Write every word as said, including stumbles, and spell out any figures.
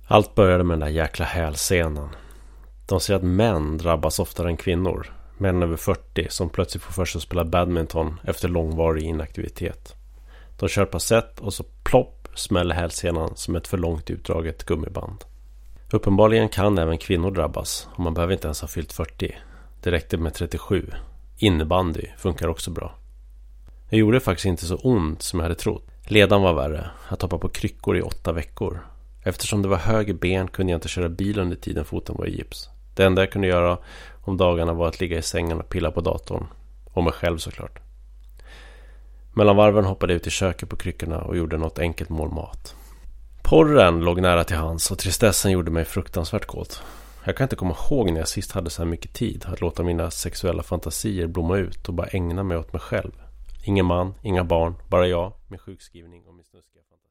Allt började med den där jäkla hälsenan. De säger att män drabbas oftare än kvinnor. Män över fyrtio som plötsligt får för sig att spela badminton efter långvarig inaktivitet. De kör på set och så plopp smäller hälsenan som ett för långt utdraget gummiband. Uppenbarligen kan även kvinnor drabbas och man behöver inte ens ha fyllt fyrtio. Det räckte med trettiosju. Innebandy funkar också bra. Det gjorde faktiskt inte så ont som jag hade trott. Ledan var värre. Att hoppa på kryckor i åtta veckor. Eftersom det var höger ben kunde jag inte köra bil under tiden foten var i gips. Det enda jag kunde göra om dagarna var att ligga i sängen och pilla på datorn. Och mig själv såklart. Mellan varven hoppade jag ut i köket på kryckorna och gjorde något enkelt mål mat. Porren låg nära till hands och tristessen gjorde mig fruktansvärt kåt. Jag kan inte komma ihåg när jag sist hade så här mycket tid att låta mina sexuella fantasier blomma ut och bara ägna mig åt mig själv. Ingen man, inga barn, bara jag, min sjukskrivning och min snuskiga fantasi.